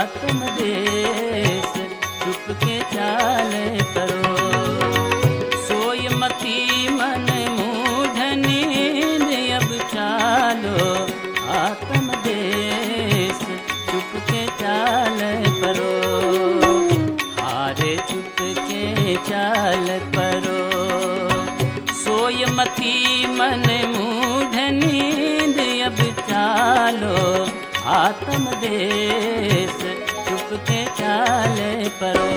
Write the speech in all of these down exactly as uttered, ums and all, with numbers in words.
आत्मदेश चुपके चाल परो। सोय मती मन मूढ़ नींद अब चालो आत्मदेश चुपके चाल परो। हारे चुपके चाल परो। सोय मती मन मूढ़ नींद अब चालो आत्मदेश चुपके चाल परो।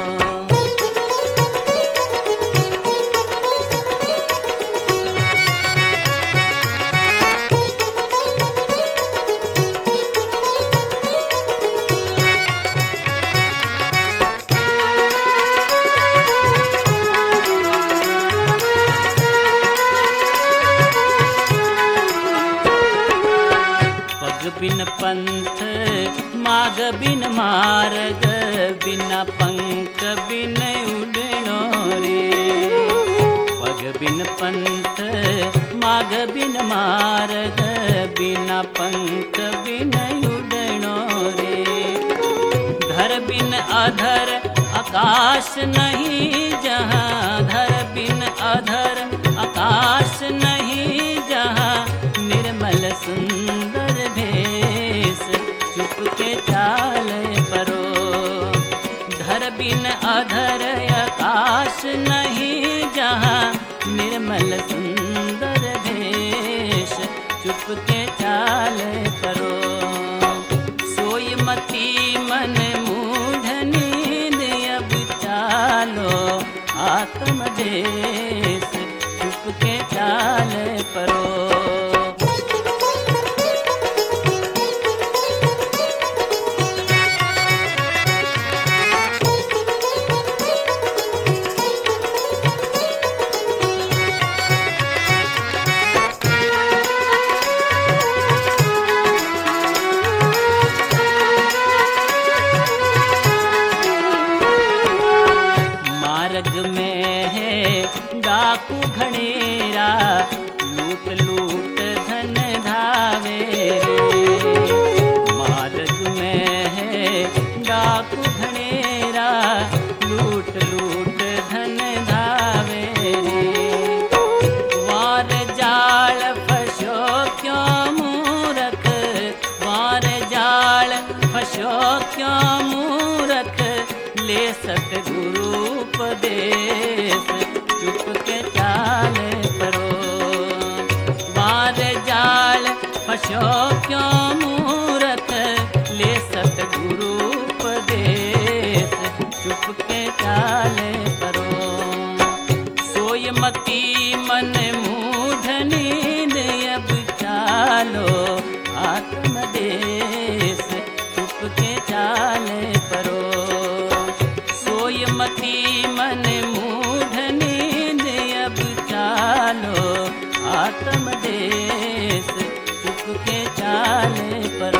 बिन पंथ माग बिन मार्ग बिना पंख बिन उड़नो रे। पग बिन पंथ माग बिन मार्ग बिना पंख बिन उड़नो रे। धर बिन अधर आकाश नहीं जहाँ, धर बिन अधर आकाश नहीं जहाँ। निर्मल सुंदर भेष चुपके चाल परो। धर बिन अधर आकाश नहीं जहाँ। निर्मल सुंदर भेष चुपके चाल परो। सोई मती मन मूढ़ नींद अब चालो आत्मदेश चुपके चाल परो। मार्ग में है डाकू घनेरा लूट लूट धन धावे रे। मार्ग में है डाकू घनेरा लूट लूट धन धावे रे। वार जाल फसो क्यों मूरख, वार जाल फसो क्यों मूरख। ले सतगुरु उपदेश चुपके चाल परो। वार जाल फसो क्यों मूरख। ले सतगुरु उपदेश चुपके चाल परो। सोय मती मन मूढ़ नींद अब चालो आत्मदेश चुपके चाल परो। सोय मती मन मूढ़ नींद अब चालो आत्मदेश चुपके चाल परो।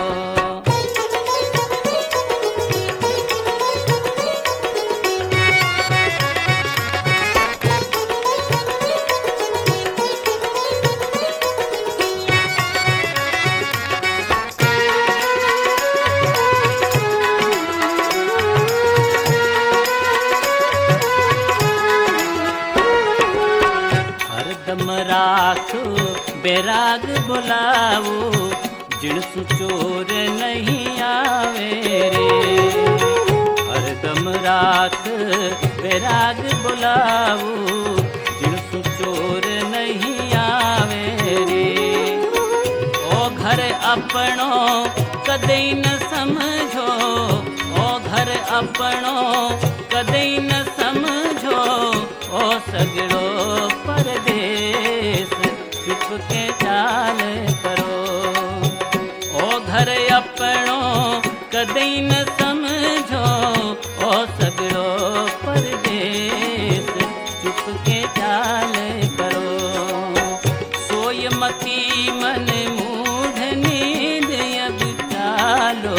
हरदम राखो बैराग बुलावो जिणसु चोर नहीं आवे रे। हरदम राख बैराग बुलावो जिणसु चोर नहीं आवे रे। ओ घर अपनो कदे न समझो, ओ घर अपनो कदे न समझो। ओ सगड़ो परदेश चुपके चाल परो। ओ घर अपनो कदे न समझो। ओ सगड़ो परदेश चुपके चाल परो। सोय मती मन मूढ़ नींद अब चालो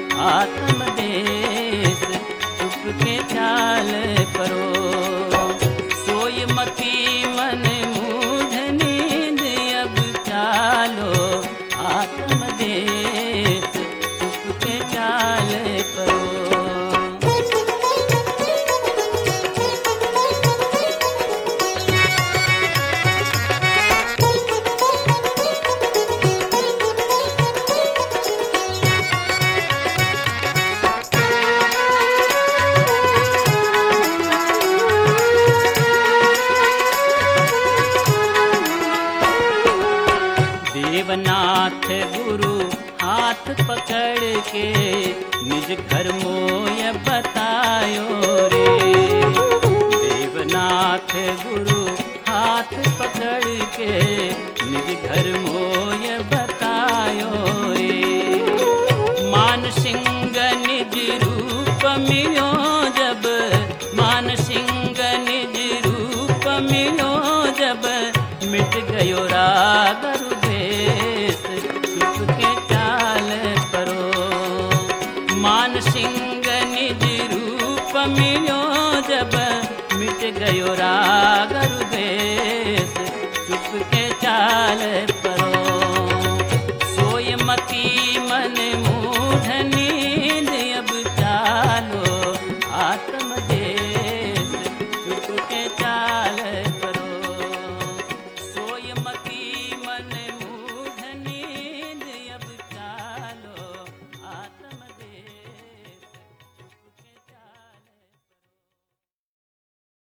आत्मदेश चुपके चाल परो। सोय मती मन मूढ़ नींद अब चालो आत्मदेश चुपके चाल चाल परो। देवनाथ गुरु हाथ पकड़ के निज घर मोय बतायो रे। देवनाथ गुरु हाथ पकड़ के निज घर मोय बतायो रे। मान सिंह निज रूप मिलो जब, मान सिंह निज रूप मिलो जब, मिट गयो राग रुदेश चुप के चाल परो। मान सिंह निज रूप मिलो जब, मिट गयो राग रुदेश चुप के चाल